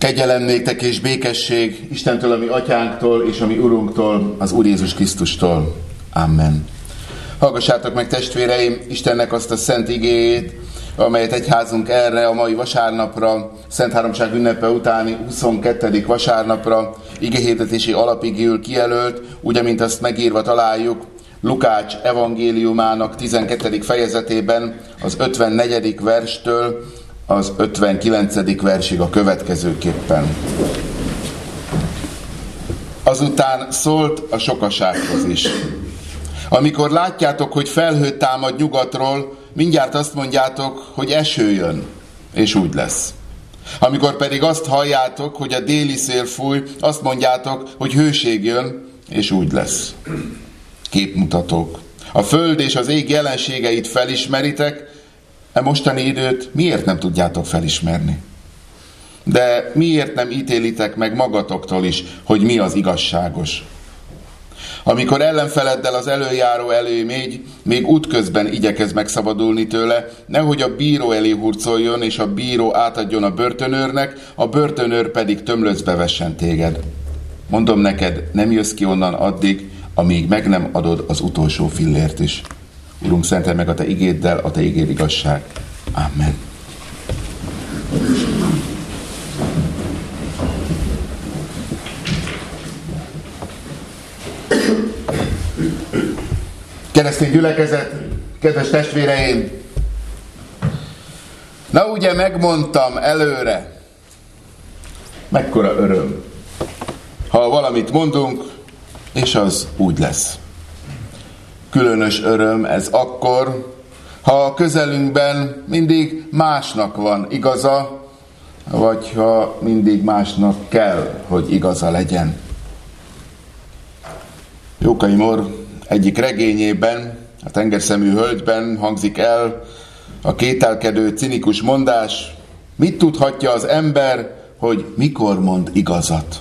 Kegyelem néktek és békesség Istentől, a mi atyánktól, és a mi Urunktól, az Úr Jézus Krisztustól. Amen. Hallgassátok meg, testvéreim, Istennek azt a szent igéjét, amelyet egyházunk erre a mai vasárnapra, Szent Háromság ünnepe utáni 22. vasárnapra igéhirdetési alapigéül kijelölt, úgy, amint azt megírva találjuk Lukács evangéliumának 12. fejezetében az 54. verstől az 59. versig a következőképpen. Azután szólt a sokasághoz is. Amikor látjátok, hogy felhő támad nyugatról, mindjárt azt mondjátok, hogy eső jön, és úgy lesz. Amikor pedig azt halljátok, hogy a déli szél fúj, azt mondjátok, hogy hőség jön, és úgy lesz. Képmutatók. A föld és az ég jelenségeit felismeritek, e mostani időt miért nem tudjátok felismerni? De miért nem ítélitek meg magatoktól is, hogy mi az igazságos? Amikor ellenfeleddel az elöljáró elé megy, még útközben igyekez megszabadulni tőle, nehogy a bíró elé hurcoljon, és a bíró átadjon a börtönőrnek, a börtönőr pedig tömlöcbe vessen téged. Mondom neked, nem jössz ki onnan addig, amíg meg nem adod az utolsó fillért is. Urunk, szentelj meg a Te igéddel, a Te igéd igazság. Amen. Keresztény gyülekezet, kedves testvéreim! Na ugye megmondtam előre, mekkora öröm, ha valamit mondunk, és az úgy lesz. Különös öröm ez akkor, ha a közelünkben mindig másnak van igaza, vagy ha mindig másnak kell, hogy igaza legyen. Jókai Mór egyik regényében, a Tengerszemű hölgyben hangzik el a kételkedő, cinikus mondás: mit tudhatja az ember, hogy mikor mond igazat?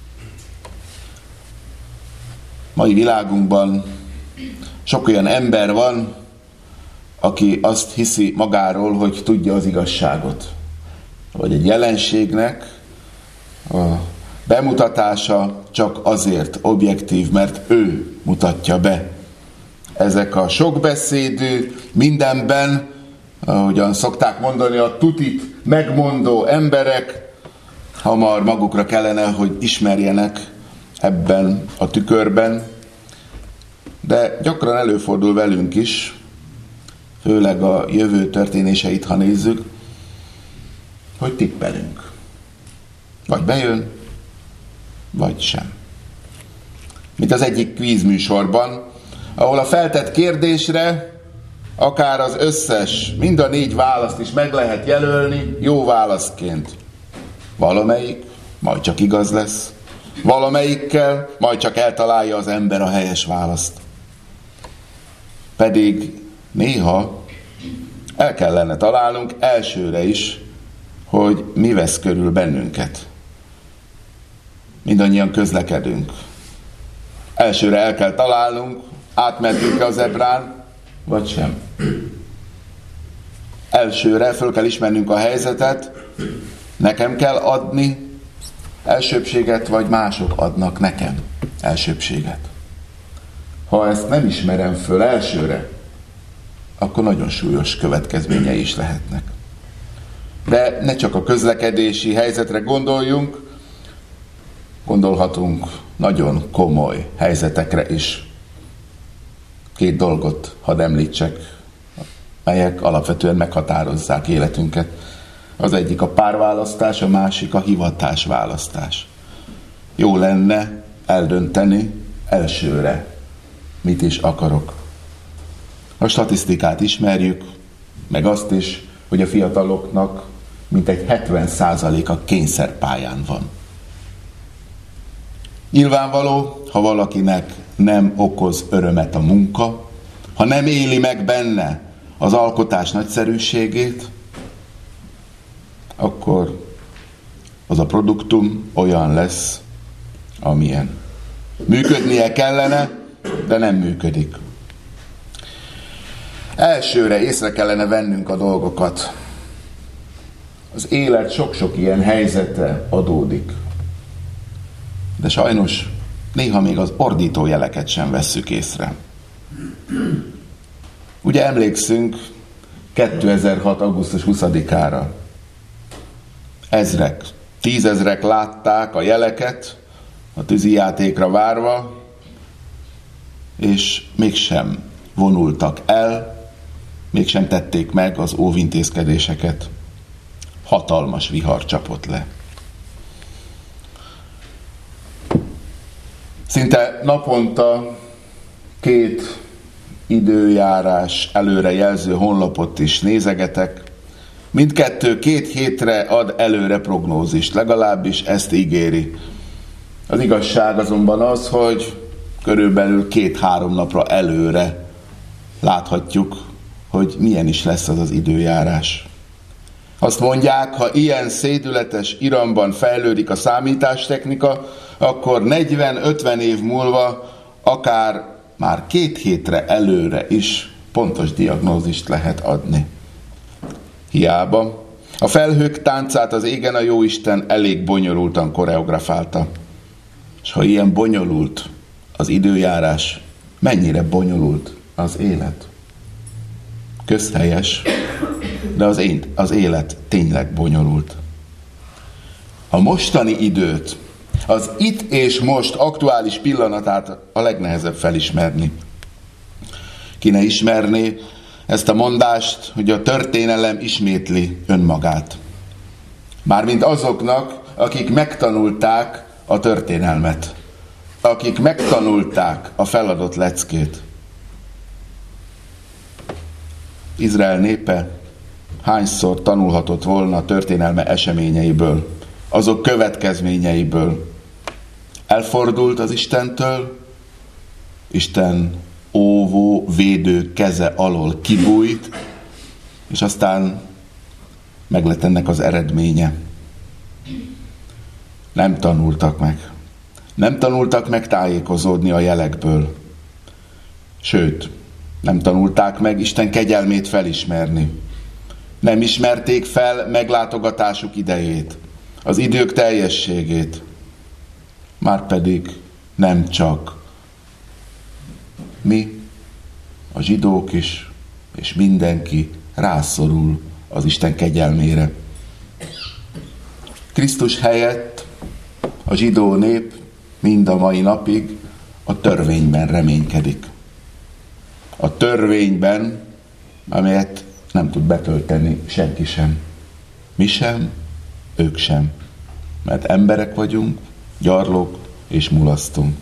Mai világunkban sok olyan ember van, aki azt hiszi magáról, hogy tudja az igazságot. Vagy egy jelenségnek a bemutatása csak azért objektív, mert ő mutatja be. Ezek a sokbeszédű, mindenben, ahogyan szokták mondani, a tutit megmondó emberek hamar magukra kellene, hogy ismerjenek ebben a tükörben, de gyakran előfordul velünk is, főleg a jövő történéseit, ha nézzük, hogy tippelünk. Vagy bejön, vagy sem. Mint az egyik kvízműsorban, ahol a feltett kérdésre akár az összes, mind a 4 választ is meg lehet jelölni jó választként. Valamelyik majd csak igaz lesz, valamelyikkel majd csak eltalálja az ember a helyes választ. Pedig néha el kellene találnunk elsőre is, hogy mi vesz körül bennünket. Mindannyian közlekedünk. Elsőre el kell találnunk, átmentünk-e a zebrán, vagy sem. Elsőre föl kell ismernünk a helyzetet, nekem kell adni elsőbbséget, vagy mások adnak nekem elsőbbséget. Ha ezt nem ismerem föl elsőre, akkor nagyon súlyos következményei is lehetnek. De ne csak a közlekedési helyzetre gondoljunk, gondolhatunk nagyon komoly helyzetekre is. 2 dolgot hadd említsek, melyek alapvetően meghatározzák életünket. Az egyik a párválasztás, a másik a hivatásválasztás. Jó lenne eldönteni elsőre, mit is akarok. A statisztikát ismerjük, meg azt is, hogy a fiataloknak mintegy 70%-a kényszerpályán van. Nyilvánvaló, ha valakinek nem okoz örömet a munka, ha nem éli meg benne az alkotás nagyszerűségét, akkor az a produktum olyan lesz, amilyen. Működnie kellene, de nem működik. Elsőre észre kellene vennünk a dolgokat. Az élet sok-sok ilyen helyzete adódik. De sajnos néha még az ordító jeleket sem vesszük észre. Ugye emlékszünk 2006. augusztus 20-ára. Ezrek, 10 000 látták a jeleket a tűzijátékra várva, és mégsem vonultak el, mégsem tették meg az óvintézkedéseket. Hatalmas vihar csapott le. Szinte naponta 2 időjárás előrejelző honlapot is nézegetek. Mindkettő 2 hétre ad előre prognózist, legalábbis ezt ígéri. Az igazság azonban az, hogy körülbelül 2-3 napra előre láthatjuk, hogy milyen is lesz az az időjárás. Azt mondják, ha ilyen szédületes iramban fejlődik a számítástechnika, akkor 40-50 év múlva akár már 2 hétre előre is pontos diagnózist lehet adni. Hiába. A felhők táncát az égen a Jóisten elég bonyolultan koreografálta. És ha ilyen bonyolult az időjárás, mennyire bonyolult az élet? Közhelyes, de az élet tényleg bonyolult. A mostani időt, az itt és most aktuális pillanatát a legnehezebb felismerni. Ki ne ismerné ezt a mondást, hogy a történelem ismétli önmagát. Mármint azoknak, akik megtanulták a történelmet, akik megtanulták a feladott leckét. Izrael népe hányszor tanulhatott volna a történelme eseményeiből, azok következményeiből. Elfordult az Istentől, Isten óvó, védő keze alól kibújt, és aztán meg lett ennek az eredménye. Nem tanultak meg. Nem tanultak meg tájékozódni a jelekből. Sőt, nem tanulták meg Isten kegyelmét felismerni. Nem ismerték fel meglátogatásuk idejét, az idők teljességét. Márpedig nem csak mi, a zsidók is, és mindenki rászorul az Isten kegyelmére. Krisztus helyett a zsidó nép mind a mai napig a törvényben reménykedik. A törvényben, amelyet nem tud betölteni senki sem. Mi sem, ők sem. Mert emberek vagyunk, gyarlók és mulasztunk.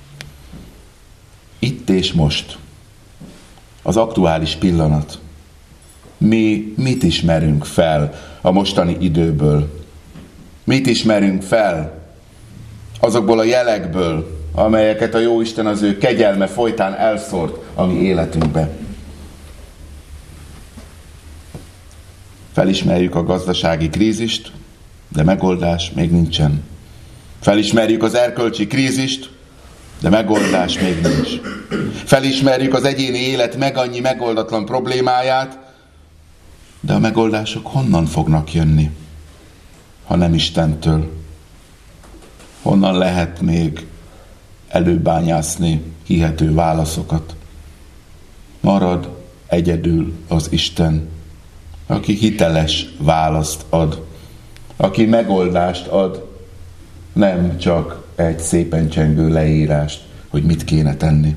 Itt és most. Az aktuális pillanat. Mi mit ismerünk fel a mostani időből? Mit ismerünk fel azokból a jelekből, amelyeket a Jóisten az ő kegyelme folytán elszórt a mi életünkbe? Felismerjük a gazdasági krízist, de megoldás még nincsen. Felismerjük az erkölcsi krízist, de megoldás még nincs. Felismerjük az egyéni élet annyi megoldatlan problémáját, de a megoldások honnan fognak jönni, ha nem Istentől? Honnan lehet még előbányászni hihető válaszokat? Marad egyedül az Isten, aki hiteles választ ad, aki megoldást ad, nem csak egy szépen csengő leírást, hogy mit kéne tenni.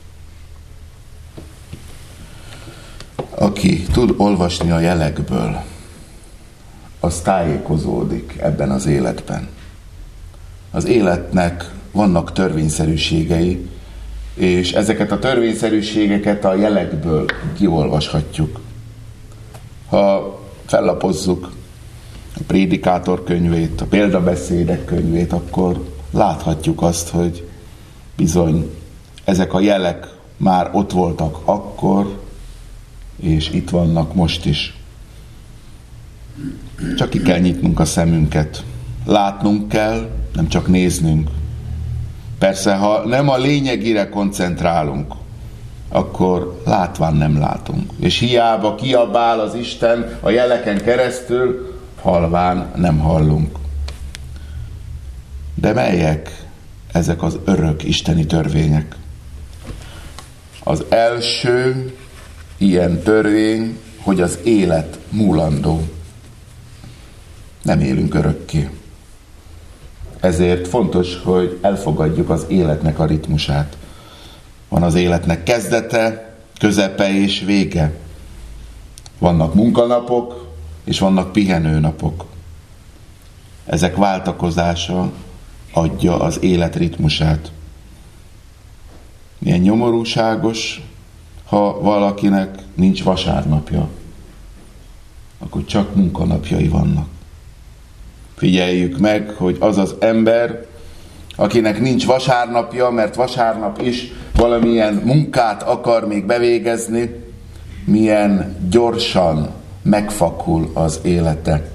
Aki tud olvasni a jelekből, az tájékozódik ebben az életben. Az életnek vannak törvényszerűségei, és ezeket a törvényszerűségeket a jelekből kiolvashatjuk. Ha fellapozzuk a Prédikátor könyvét, a Példabeszédek könyvét, akkor láthatjuk azt, hogy bizony ezek a jelek már ott voltak akkor, és itt vannak most is. Csak ki kell nyitnunk a szemünket. Látnunk kell, nem csak néznünk. Persze, ha nem a lényegére koncentrálunk, akkor látván nem látunk. És hiába kiabál az Isten a jeleken keresztül, halván nem hallunk. De melyek ezek az örök isteni törvények? Az első ilyen törvény, hogy az élet múlandó. Nem élünk örökké. Ezért fontos, hogy elfogadjuk az életnek a ritmusát. Van az életnek kezdete, közepe és vége. Vannak munkanapok, és vannak pihenőnapok. Ezek váltakozása adja az élet ritmusát. Milyen nyomorúságos, ha valakinek nincs vasárnapja, akkor csak munkanapjai vannak. Figyeljük meg, hogy az az ember, akinek nincs vasárnapja, mert vasárnap is valamilyen munkát akar még bevégezni, milyen gyorsan megfakul az élete.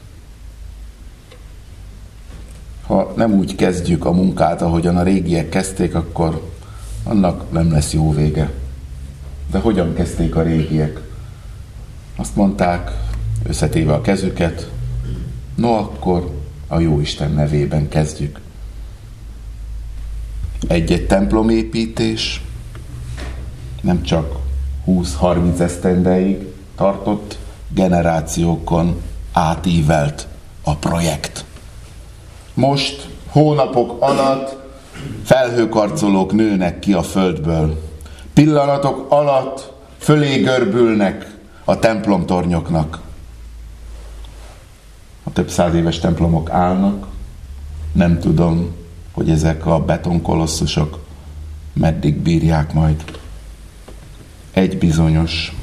Ha nem úgy kezdjük a munkát, ahogyan a régiek kezdték, akkor annak nem lesz jó vége. De hogyan kezdték a régiek? Azt mondták, összetéve a kezüket, no akkor a Jóisten nevében kezdjük. Egy-egy templomépítés nem csak 20-30 esztendeig tartott, generációkon átívelt a projekt. Most hónapok alatt felhőkarcolók nőnek ki a földből. Pillanatok alatt fölé görbülnek a templomtornyoknak. A több száz éves templomok állnak, nem tudom, hogy ezek a betonkolosszusok meddig bírják majd. Egy bizonyos,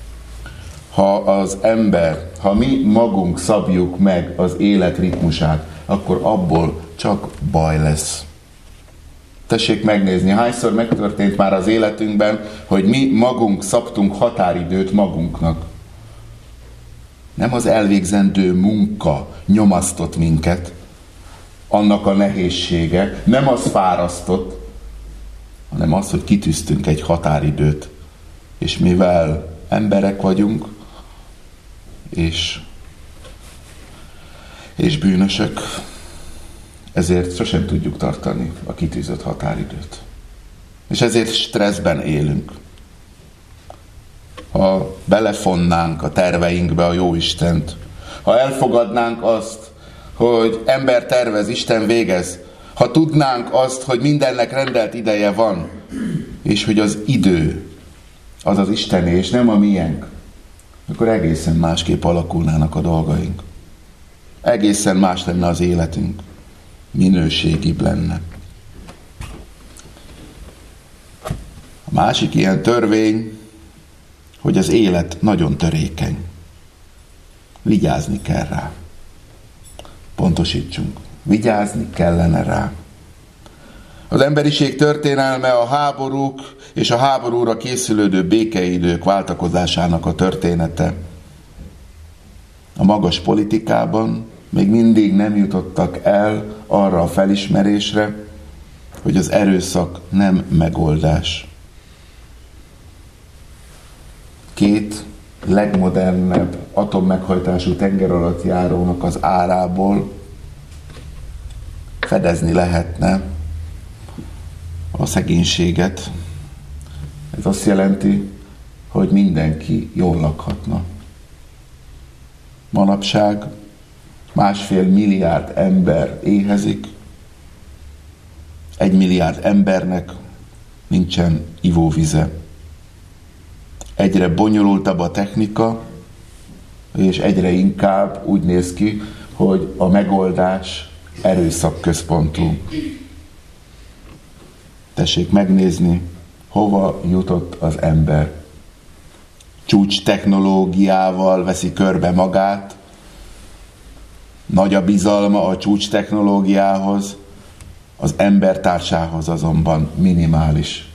ha mi magunk szabjuk meg az élet ritmusát, akkor abból csak baj lesz. Tessék megnézni, hányszor megtörtént már az életünkben, hogy mi magunk szabtunk határidőt magunknak. Nem az elvégzendő munka nyomasztott minket, annak a nehézsége, nem az fárasztott, hanem az, hogy kitűztünk egy határidőt. És mivel emberek vagyunk, és bűnösök, ezért sosem tudjuk tartani a kitűzött határidőt. És ezért stresszben élünk. Ha belefonnánk a terveinkbe a Jóistent, ha elfogadnánk azt, hogy ember tervez, Isten végez, ha tudnánk azt, hogy mindennek rendelt ideje van, és hogy az idő az az Istené, és nem a miénk, akkor egészen másképp alakulnának a dolgaink. Egészen más lenne az életünk. Minőségibb lenne. A másik ilyen törvény, hogy az élet nagyon törékeny. Vigyázni kell rá. Pontosítsunk. Vigyázni kellene rá. Az emberiség történelme a háborúk és a háborúra készülődő békeidők váltakozásának a története. A magas politikában még mindig nem jutottak el arra a felismerésre, hogy az erőszak nem megoldás. Két legmodernebb atommeghajtású tengeralattjárónak az árából fedezni lehetne a szegénységet. Ez azt jelenti, hogy mindenki jól lakhatna. Manapság 1,5 milliárd ember éhezik, 1 milliárd embernek nincsen ivóvize. Egyre bonyolultabb a technika, és egyre inkább úgy néz ki, hogy a megoldás erőszakközpontú. Tessék megnézni, hova jutott az ember. Csúcs technológiával veszi körbe magát, nagy a bizalma a csúcs technológiához, az embertársához azonban minimális.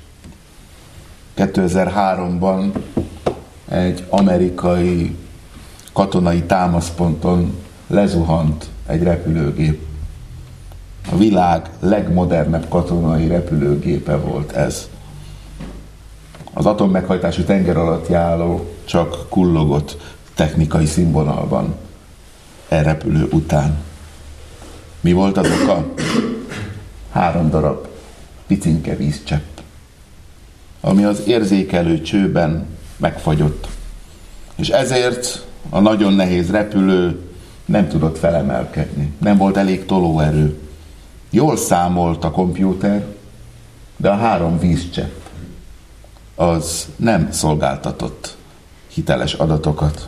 2003-ban egy amerikai katonai támaszponton lezuhant egy repülőgép. A világ legmodernebb katonai repülőgépe volt ez. Az atommeghajtású tengeralattjáró csak kullogott technikai színvonalban. elrepülő után. Mi volt az oka? 3 darab picinke vízcsepp, ami az érzékelő csőben megfagyott. És ezért a nagyon nehéz repülő nem tudott felemelkedni. Nem volt elég tolóerő. Jól számolt a kompjúter, de a 3 vízcsepp az nem szolgáltatott hiteles adatokat.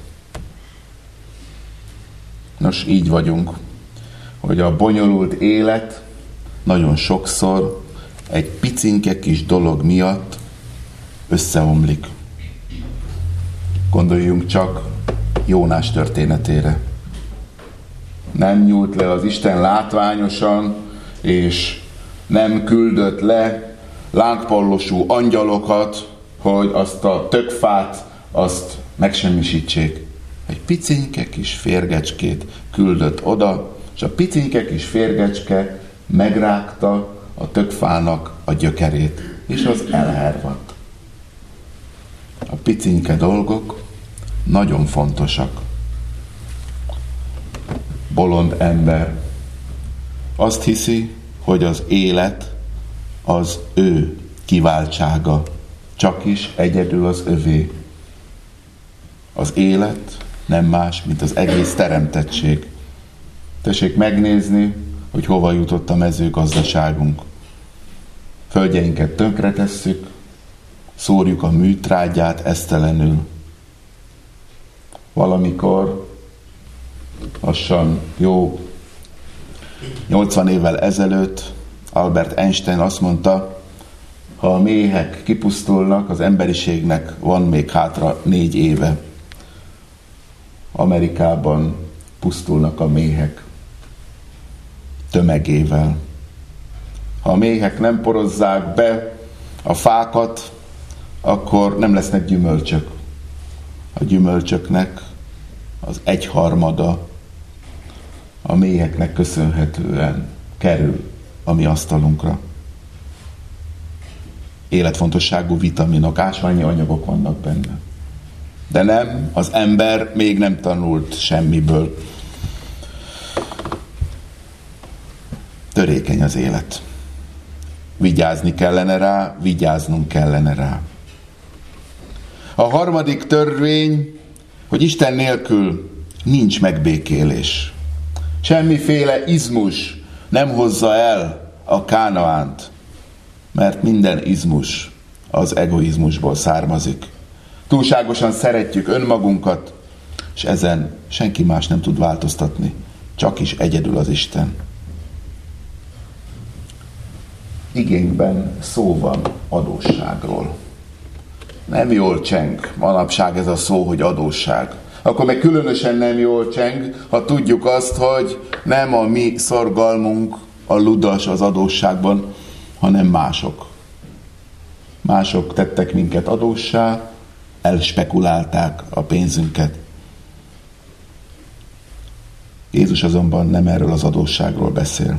Nos, így vagyunk, hogy a bonyolult élet nagyon sokszor egy picinke kis dolog miatt összeomlik. Gondoljunk csak Jónás történetére. Nem nyúlt le az Isten látványosan, és nem küldött le lángpallosú angyalokat, hogy azt a tökfát, azt megsemmisítsék. Egy picinke kis férgecskét küldött oda, és a picinke kis férgecske megrágta a tökfának a gyökerét, és az elhervadt. A picinke dolgok nagyon fontosak. Bolond ember azt hiszi, hogy az élet az ő kiváltsága, csak is egyedül az övé. Az élet nem más, mint az egész teremtettség. Tessék megnézni, hogy hova jutott a mezőgazdaságunk. Földjeinket tönkretesszük, szórjuk a műtrágyát esztelenül. Valamikor, lassan jó 80 évvel ezelőtt Albert Einstein azt mondta, ha a méhek kipusztulnak, az emberiségnek van még hátra 4 éve. Amerikában pusztulnak a méhek tömegével. Ha a méhek nem porozzák be a fákat, akkor nem lesznek gyümölcsök. A gyümölcsöknek az 1/3 a méheknek köszönhetően kerül a mi asztalunkra. Életfontosságú vitaminok, ásványi anyagok vannak benne. De nem, az ember még nem tanult semmiből. Törékeny az élet. Vigyázni kellene rá, vigyáznunk kellene rá. A 3. törvény, hogy Isten nélkül nincs megbékélés. Semmiféle izmus nem hozza el a Kánaánt, mert minden izmus az egoizmusból származik. Túlságosan szeretjük önmagunkat, és ezen senki más nem tud változtatni, csak is egyedül az Isten. Igénkben szó van adósságról. Nem jól cseng manapság ez a szó, hogy adósság. Akkor meg különösen nem jól cseng, ha tudjuk azt, hogy nem a mi szorgalmunk a ludas az adósságban, hanem mások. Mások tettek minket adóssá, elspekulálták a pénzünket. Jézus azonban nem erről az adósságról beszél.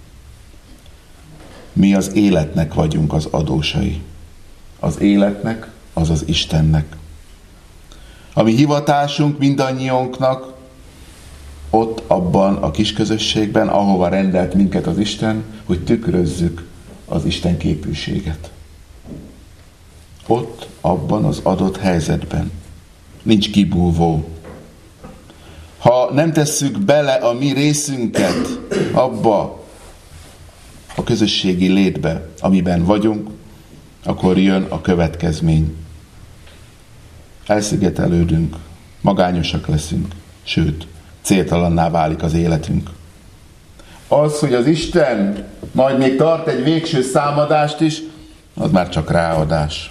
Mi az életnek vagyunk az adósai. Az életnek, azaz Istennek. A mi hivatásunk mindannyiunknak ott abban a kis közösségben, ahova rendelt minket az Isten, hogy tükrözzük az Isten képűséget. Ott, abban az adott helyzetben. Nincs kibúvó. Ha nem tesszük bele a mi részünket abba a közösségi létbe, amiben vagyunk, akkor jön a következmény. Elszigetelődünk, magányosak leszünk, sőt, céltalanná válik az életünk. Az, hogy az Isten majd még tart egy végső számadást is, az már csak ráadás.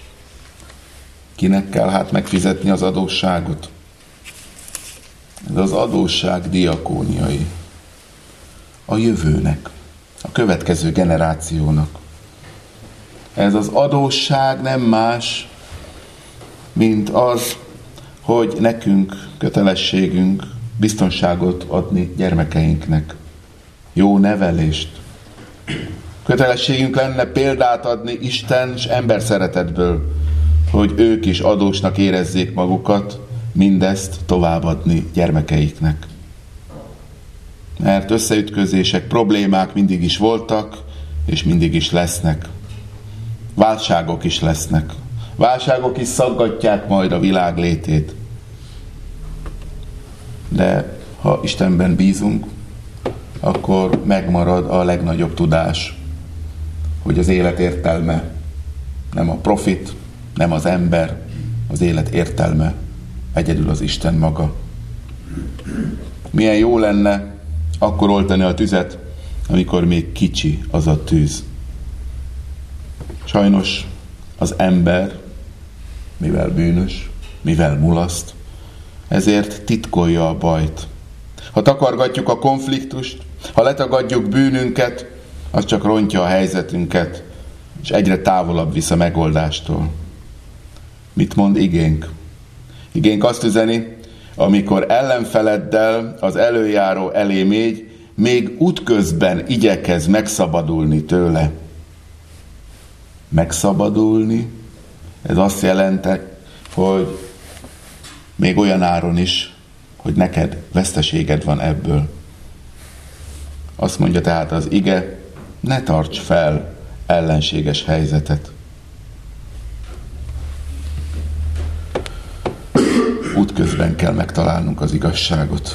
Kinek kell hát megfizetni az adósságot? Ez az adósság diakóniai. A jövőnek, a következő generációnak. Ez az adósság nem más, mint az, hogy nekünk kötelességünk biztonságot adni gyermekeinknek. Jó nevelést. Kötelességünk lenne példát adni Isten és ember szeretetből, hogy ők is adósnak érezzék magukat, mindezt továbbadni gyermekeiknek. Mert összeütközések, problémák mindig is voltak, és mindig is lesznek. Válságok is lesznek. Válságok is szaggatják majd a világ létét. De ha Istenben bízunk, akkor megmarad a legnagyobb tudás, hogy az élet értelme nem a profit, nem az ember, az élet értelme egyedül az Isten maga. Milyen jó lenne akkor oltani a tüzet, amikor még kicsi az a tűz. Sajnos az ember, mivel bűnös, mivel mulaszt, ezért titkolja a bajt. Ha takargatjuk a konfliktust, ha letagadjuk bűnünket, az csak rontja a helyzetünket, és egyre távolabb visz a megoldástól. Mit mond igénk? Igénk azt üzeni, amikor ellenfeleddel az előjáró elé mégy, még útközben igyekez megszabadulni tőle. Megszabadulni, ez azt jelenti, hogy még olyan áron is, hogy neked veszteséged van ebből. Azt mondja tehát az ige, ne tarts fel ellenséges helyzetet. Útközben kell megtalálnunk az igazságot.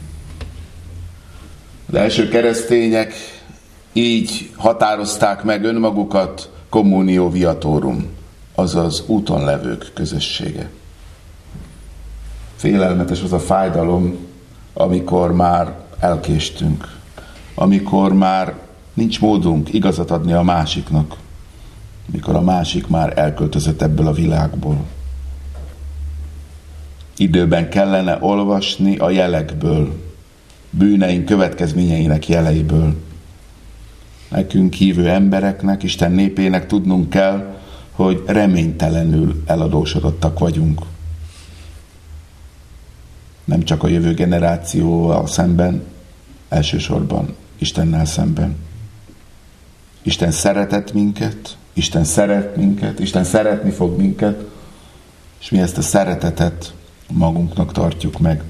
Az első keresztények így határozták meg önmagukat, communio viatorum, azaz úton levők közössége. Félelmetes az a fájdalom, amikor már elkéstünk, amikor már nincs módunk igazat adni a másiknak, amikor a másik már elköltözött ebből a világból. Időben kellene olvasni a jelekből, bűneink következményeinek jeleiből. Nekünk hívő embereknek, Isten népének tudnunk kell, hogy reménytelenül eladósodottak vagyunk. Nem csak a jövő generációval szemben, elsősorban Istennel szemben. Isten szeretett minket, Isten szeret minket, Isten szeretni fog minket, és mi ezt a szeretetet magunknak tartjuk meg.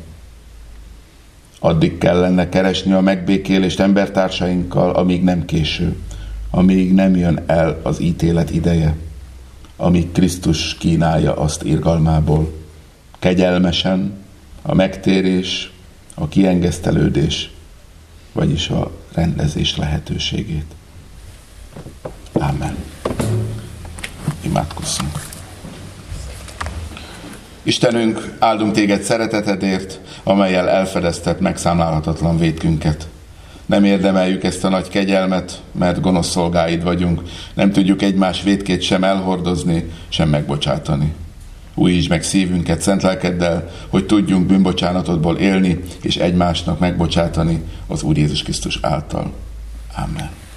Addig kellene keresni a megbékélést embertársainkkal, amíg nem késő, amíg nem jön el az ítélet ideje, amíg Krisztus kínálja azt irgalmából. Kegyelmesen a megtérés, a kiengesztelődés, vagyis a rendezés lehetőségét. Ámen. Imádkozzunk. Istenünk, áldunk téged szeretetedért, amellyel elfedezted megszámlálhatatlan vétkünket. Nem érdemeljük ezt a nagy kegyelmet, mert gonosz szolgáid vagyunk. Nem tudjuk egymás vétkét sem elhordozni, sem megbocsátani. Újítsd meg szívünket szent lelkeddel, hogy tudjunk bűnbocsánatodból élni, és egymásnak megbocsátani az Úr Jézus Krisztus által. Amen.